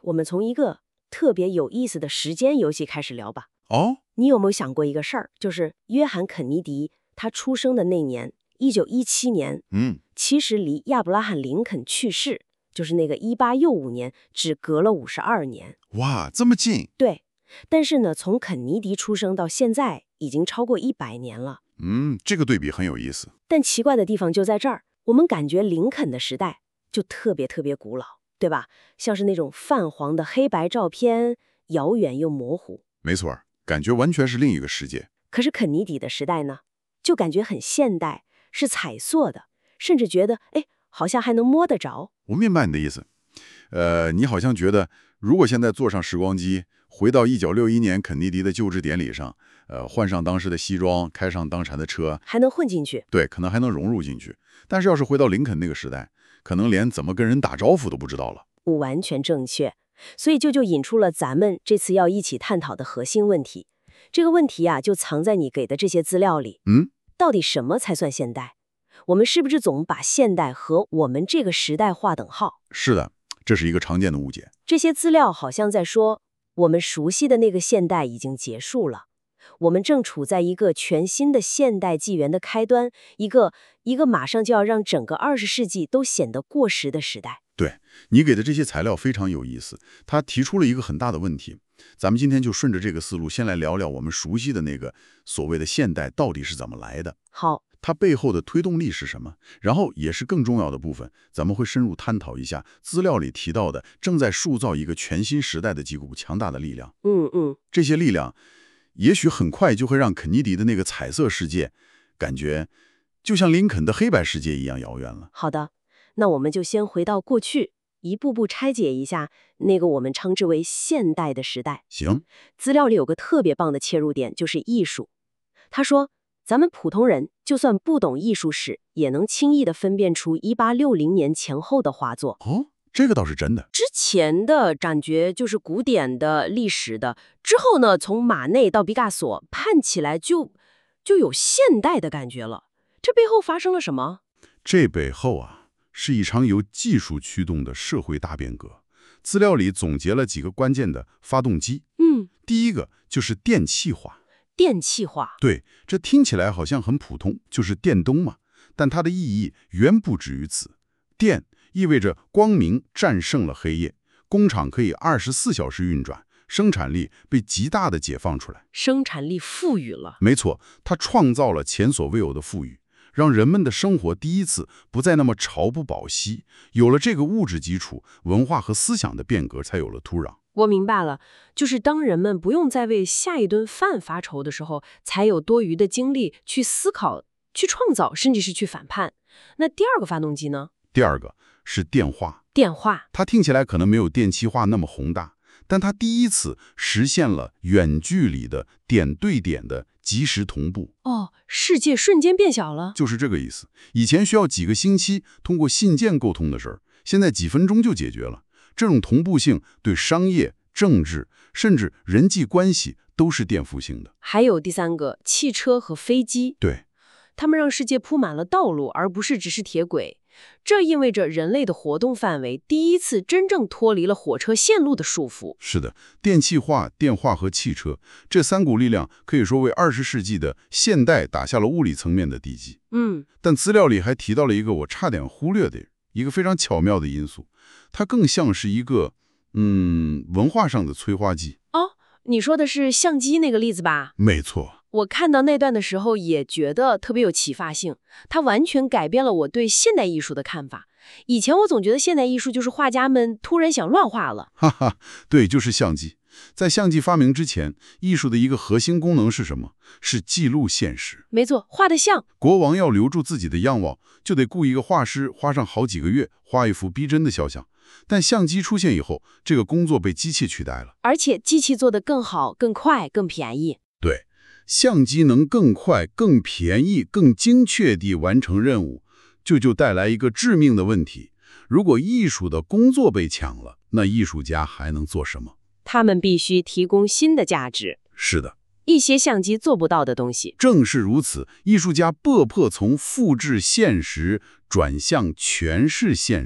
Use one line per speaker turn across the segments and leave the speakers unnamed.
我们从一个特别有意思的时间游戏开始聊吧。
哦，
你有没有想过一个事儿，就是约翰·肯尼迪他出生的那年，1917年，其实离亚伯拉罕·林肯去世，就是那个1865年，只隔了52年。
哇，这么近。
对，但是呢，从肯尼迪出生到现在，已经超过100年了。
这个对比很有意思。
但奇怪的地方就在这儿，我们感觉林肯的时代就特别特别古老，对吧？像是那种泛黄的黑白照片，遥远又模糊。
没错，感觉完全是另一个世界。
可是肯尼迪的时代呢，就感觉很现代，是彩色的，甚至觉得，好像还能摸得着。
我明白你的意思。你好像觉得，如果现在坐上时光机，回到1961年肯尼迪的就职典礼上，换上当时的西装，开上当时的车，
还能混进去。
对，可能还能融入进去。但是要是回到林肯那个时代，可能连怎么跟人打招呼都不知道了。
完全正确。所以就引出了咱们这次要一起探讨的核心问题。这个问题啊，就藏在你给的这些资料里。到底什么才算现代？我们是不是总把现代和我们这个时代划等号？
是的，这是一个常见的误解。
这些资料好像在说，我们熟悉的那个现代已经结束了，我们正处在一个全新的现代纪元的开端，一个马上就要让整个20世纪都显得过时的时代。
对，你给的这些材料非常有意思，他提出了一个很大的问题。咱们今天就顺着这个思路，先来聊聊我们熟悉的那个所谓的现代到底是怎么来的。
好，
它背后的推动力是什么？然后也是更重要的部分，咱们会深入探讨一下资料里提到的正在塑造一个全新时代的几股强大的力量。这些力量也许很快就会让肯尼迪的那个彩色世界感觉就像林肯的黑白世界一样遥远了。
好的，那我们就先回到过去，一步步拆解一下那个我们称之为现代的时代。
行，
资料里有个特别棒的切入点，就是艺术。他说，咱们普通人就算不懂艺术史，也能轻易地分辨出1860年前后的画作。
这个倒是真的。
之前的感觉就是古典的、历史的，之后呢，从马内到毕加索，看起来就有现代的感觉了。这背后发生了什么？
这背后啊，是一场由技术驱动的社会大变革。资料里总结了几个关键的发动机。第一个就是电气化。
电气化，
对，这听起来好像很普通，就是电灯嘛。但它的意义远不止于此。电意味着光明战胜了黑夜，工厂可以24小时运转，生产力被极大的解放出来，
生产力富裕了。
没错，它创造了前所未有的富裕，让人们的生活第一次不再那么朝不保夕。有了这个物质基础，文化和思想的变革才有了土壤。
我明白了，就是当人们不用再为下一顿饭发愁的时候，才有多余的精力去思考、去创造，甚至是去反叛。那第二个发动机呢？
第二个是电话。
电话，
它听起来可能没有电气化那么宏大，但它第一次实现了远距离的点对点的即时同步。
世界瞬间变小了。
就是这个意思。以前需要几个星期通过信件沟通的事儿，现在几分钟就解决了。这种同步性对商业、政治甚至人际关系都是颠覆性的。
还有第三个，汽车和飞机。
对，
它们让世界铺满了道路，而不是只是铁轨。这意味着人类的活动范围第一次真正脱离了火车线路的束缚。
是的，电气化、电话和汽车这三股力量可以说为20世纪的现代打下了物理层面的地基。但资料里还提到了一个我差点忽略的一个非常巧妙的因素，它更像是一个文化上的催化剂。
你说的是相机那个例子吧？
没错。
我看到那段的时候也觉得特别有启发性，它完全改变了我对现代艺术的看法。以前我总觉得现代艺术就是画家们突然想乱画了。
对，就是相机。在相机发明之前，艺术的一个核心功能是什么？是记录现实。
没错，画得像。
国王要留住自己的样貌，就得雇一个画师，花上好几个月画一幅逼真的肖像。但相机出现以后，这个工作被机器取代了，
而且机器做得更好、更快、更便宜。
对，相机能更快、更便宜、更精确地完成任务，就带来一个致命的问题：如果艺术的工作被抢了，那艺术家还能做什么？
他们必须提供新的价值。
是的，
一些相机做不到的东西。
正是如此，艺术家被迫从复制现实转向诠释现实。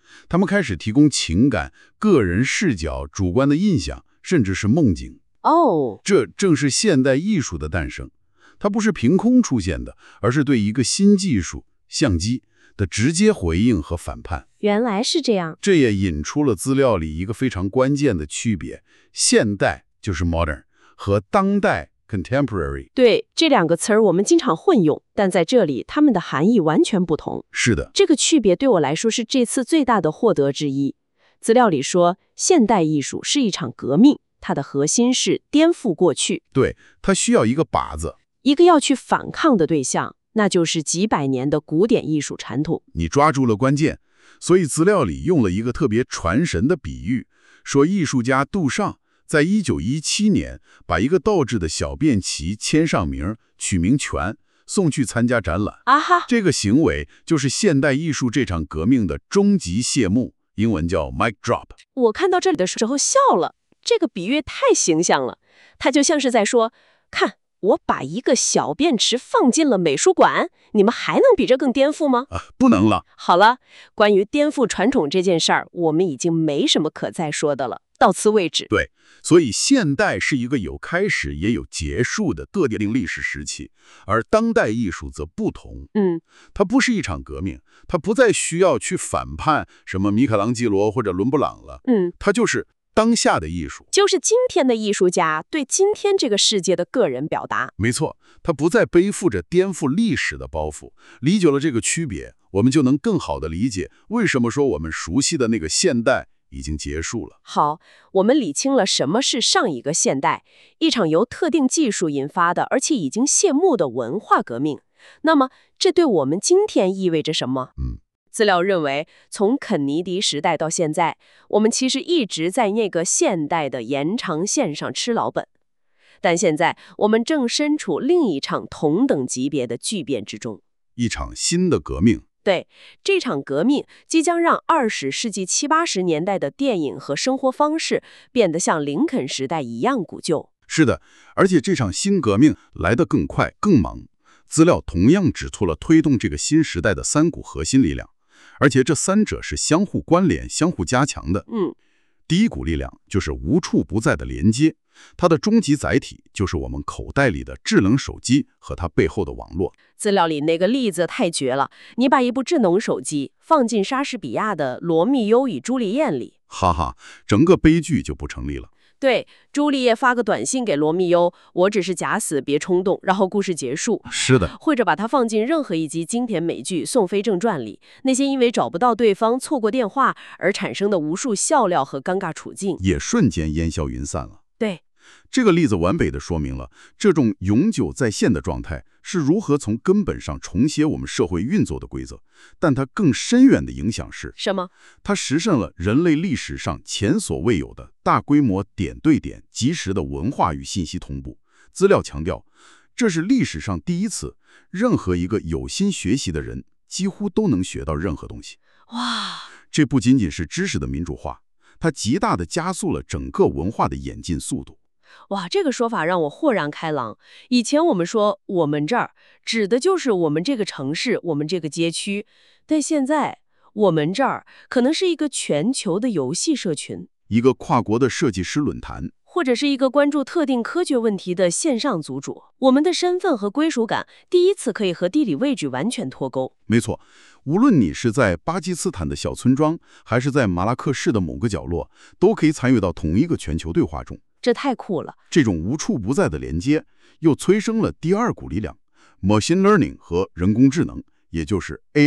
他们开始提供情感、个人视角、主观的印象，甚至是梦境。这正是现代艺术的诞生。它不是凭空出现的，而是对一个新技术——相机的直接回应和反叛。
原来是这样。
这也引出了资料里一个非常关键的区别：现代就是 modern 和当代 contemporary。
对，这两个词儿我们经常混用，但在这里它们的含义完全不同。
是的，
这个区别对我来说是这次最大的获得之一。资料里说，现代艺术是一场革命，它的核心是颠覆过去。
对，它需要一个靶子，
一个要去反抗的对象，那就是几百年的古典艺术传统。
你抓住了关键。所以资料里用了一个特别传神的比喻，说艺术家杜尚在1917年把一个倒置的小便旗签上名，取名权，送去参加展览。这个行为就是现代艺术这场革命的终极谢幕，英文叫 mic drop。
我看到这里的时候笑了，这个比喻太形象了，它就像是在说，看，我把一个小便池放进了美术馆，你们还能比这更颠覆吗？
不能了。
好了，关于颠覆传统这件事儿，我们已经没什么可再说的了，到此为止。
对，所以现代是一个有开始也有结束的特定历史时期，而当代艺术则不同。它不是一场革命，它不再需要去反叛什么米开朗基罗或者伦勃朗了。它就是当下的艺术，
就是今天的艺术家对今天这个世界的个人表达。
没错，他不再背负着颠覆历史的包袱。理解了这个区别，我们就能更好地理解为什么说我们熟悉的那个现代已经结束了。
好，我们理清了什么是上一个现代，一场由特定技术引发的而且已经谢幕的文化革命。那么，这对我们今天意味着什么？资料认为，从肯尼迪时代到现在，我们其实一直在那个现代的延长线上吃老本。但现在，我们正身处另一场同等级别的巨变之中，
一场新的革命。
对，这场革命即将让20世纪70、80年代的电影和生活方式变得像林肯时代一样古旧。
是的，而且这场新革命来得更快、更猛。资料同样指出了推动这个新时代的3股核心力量。而且这三者是相互关联、相互加强的。第一股力量就是无处不在的连接，它的终极载体就是我们口袋里的智能手机和它背后的网络。
资料里那个例子太绝了，你把一部智能手机放进莎士比亚的《罗密欧与朱丽叶》里，
哈哈，整个悲剧就不成立了。
对，朱丽叶发个短信给罗密欧，我只是假死，别冲动，然后故事结束。
是的，
或者把它放进任何一集经典美剧《宋飞正传》里，那些因为找不到对方、错过电话而产生的无数笑料和尴尬处境，
也瞬间烟消云散了。
对，
这个例子完美地说明了这种永久在线的状态是如何从根本上重写我们社会运作的规则。但它更深远的影响是
什么？
它实现了人类历史上前所未有的大规模点对点及时的文化与信息同步。资料强调，这是历史上第一次，任何一个有心学习的人几乎都能学到任何东西。
哇！
这不仅仅是知识的民主化，它极大地加速了整个文化的演进速度。
哇，这个说法让我豁然开朗。以前我们说我们这儿指的就是我们这个城市，我们这个街区，但现在我们这儿可能是一个全球的游戏社群，
一个跨国的设计师论坛，
或者是一个关注特定科学问题的线上组主。我们的身份和归属感第一次可以和地理位置完全脱钩。
没错，无论你是在巴基斯坦的小村庄，还是在马拉喀什的某个角落，都可以参与到同一个全球对话中。
这太酷了！
这种无处不在的连接，又催生了第二股力量 ，machine learning 和人工智能，也就是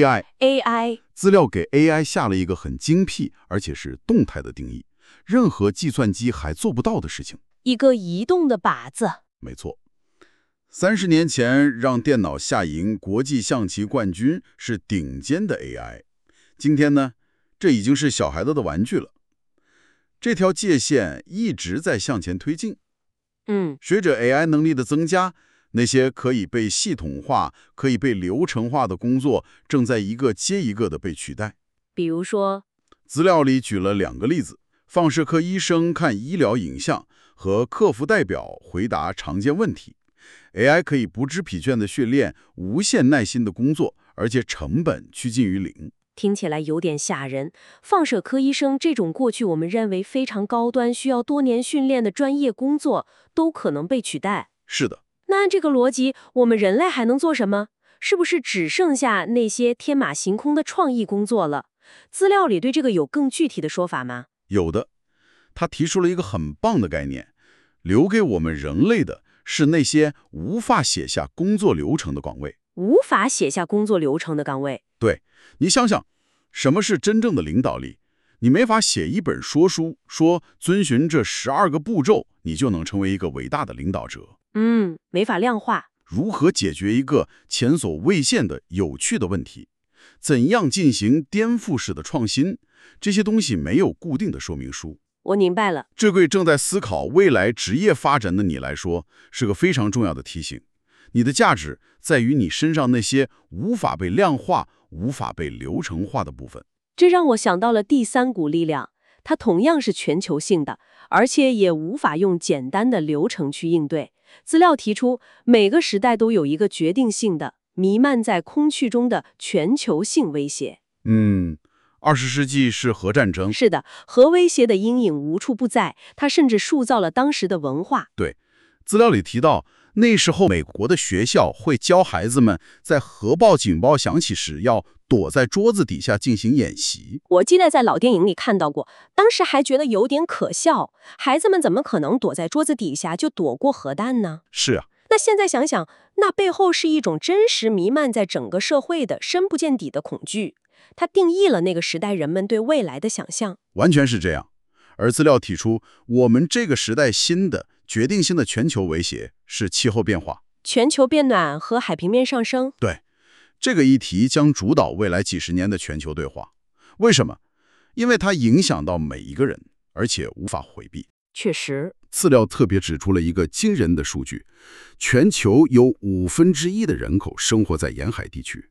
AI。资料给 AI 下了一个很精辟，而且是动态的定义，任何计算机还做不到的事情。
一个移动的靶子。
没错。30年前让电脑下赢国际象棋冠军是顶尖的 AI， 今天呢，这已经是小孩子的玩具了。这条界限一直在向前推进。随着 AI 能力的增加，那些可以被系统化、可以被流程化的工作，正在一个接一个的被取代。
比如说，
资料里举了2个例子：放射科医生看医疗影像和客服代表回答常见问题。AI 可以不知疲倦地训练无限耐心的工作，而且成本趋近于0。
听起来有点吓人。放射科医生这种过去我们认为非常高端、需要多年训练的专业工作，都可能被取代。
是的。
那按这个逻辑，我们人类还能做什么？是不是只剩下那些天马行空的创意工作了？资料里对这个有更具体的说法吗？
有的。他提出了一个很棒的概念，留给我们人类的是那些无法写下工作流程的岗位。
无法写下工作流程的岗位。
对，你想想，什么是真正的领导力？你没法写一本说书，说遵循这12个步骤，你就能成为一个伟大的领导者。
没法量化。
如何解决一个前所未见的有趣的问题？怎样进行颠覆式的创新？这些东西没有固定的说明书。
我明白了。
这对正在思考未来职业发展的你来说，是个非常重要的提醒。你的价值在于你身上那些无法被量化、无法被流程化的部分。
这让我想到了第3股力量，它同样是全球性的，而且也无法用简单的流程去应对。资料提出，每个时代都有一个决定性的、弥漫在空气中的全球性威胁。
20世纪是核战争。
是的，核威胁的阴影无处不在，它甚至塑造了当时的文化。
对，资料里提到，那时候美国的学校会教孩子们在核爆警报响起时要躲在桌子底下进行演习。
我记得在老电影里看到过，当时还觉得有点可笑，孩子们怎么可能躲在桌子底下就躲过核弹呢？
是啊。
那现在想想，那背后是一种真实弥漫在整个社会的深不见底的恐惧，它定义了那个时代人们对未来的想象。
完全是这样。而资料提出，我们这个时代新的决定性的全球威胁是气候变化。
全球变暖和海平面上升。
对，这个议题将主导未来几十年的全球对话。为什么？因为它影响到每一个人，而且无法回避。
确实。
资料特别指出了一个惊人的数据，全球有1/5的人口生活在沿海地区。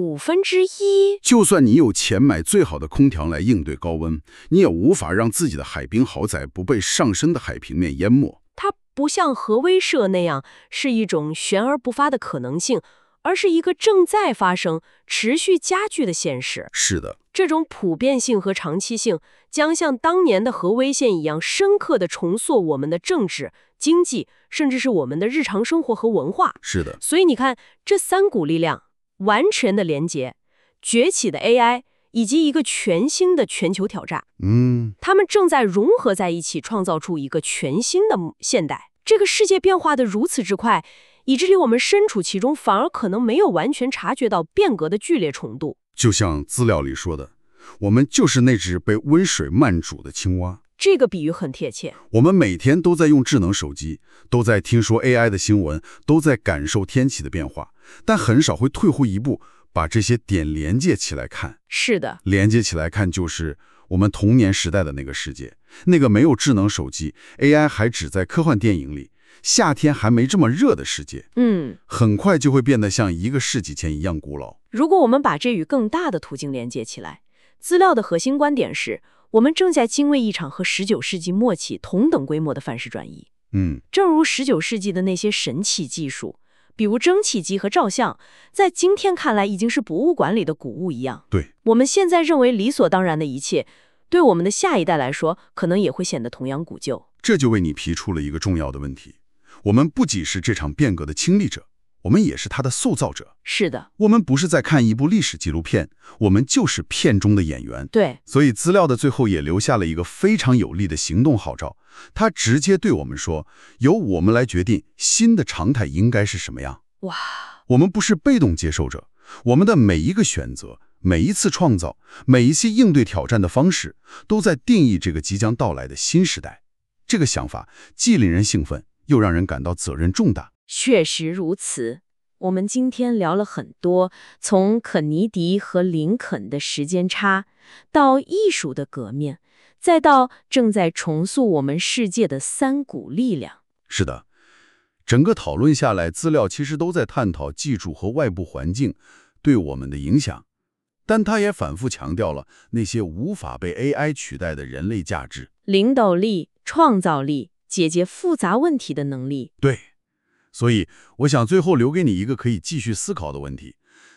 1/5？
就算你有钱买最好的空调来应对高温，你也无法让自己的海滨豪宅不被上升的海平面淹没。
它不像核威慑那样是一种悬而不发的可能性，而是一个正在发生、持续加剧的现实。
是的。
这种普遍性和长期性将像当年的核危险一样深刻地重塑我们的政治、经济，甚至是我们的日常生活和文化。
是的。
所以你看，这3股力量完全的连结，崛起的 AI 以及一个全新的全球挑战，它们正在融合在一起，创造出一个全新的现代。这个世界变化得如此之快，以至于我们身处其中，反而可能没有完全察觉到变革的剧烈程度。
就像资料里说的，我们就是那只被温水慢煮的青蛙。
这个比喻很贴切。
我们每天都在用智能手机，都在听说 AI 的新闻，都在感受天气的变化，但很少会退后一步，把这些点连接起来看。
是的。
连接起来看，就是我们童年时代的那个世界，那个没有智能手机， AI 还只在科幻电影里，夏天还没这么热的世界，很快就会变得像1个世纪前一样古老。
如果我们把这与更大的途径连接起来，资料的核心观点是，我们正在经历一场和19世纪末期同等规模的范式转移。正如19世纪的那些神奇技术，比如蒸汽机和照相，在今天看来已经是博物馆里的古物一样。
对，
我们现在认为理所当然的一切，对我们的下一代来说，可能也会显得同样古旧。
这就为你提出了一个重要的问题：我们不仅是这场变革的亲历者，我们也是它的塑造者。
是的。
我们不是在看一部历史纪录片，我们就是片中的演员。
对。
所以资料的最后也留下了一个非常有力的行动号召，它直接对我们说，由我们来决定新的常态应该是什么样。
哇！
我们不是被动接受者，我们的每一个选择，每一次创造，每一次应对挑战的方式，都在定义这个即将到来的新时代。这个想法既令人兴奋，又让人感到责任重大。
确实如此。我们今天聊了很多，从肯尼迪和林肯的时间差，到艺术的革命，再到正在重塑我们世界的3股力量。
是的，整个讨论下来，资料其实都在探讨技术和外部环境对我们的影响，但它也反复强调了那些无法被 AI 取代的人类价值：
领导力、创造力、解决复杂问题的能力。
对。所以，我想最后留给你一个可以继续思考的问题：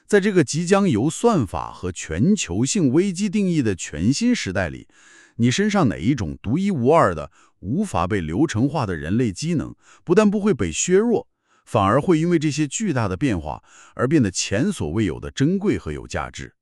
在这个即将由算法和全球性危机定义的全新时代里，你身上哪一种独一无二的、无法被流程化的人类机能，不但不会被削弱，反而会因为这些巨大的变化而变得前所未有的珍贵和有价值？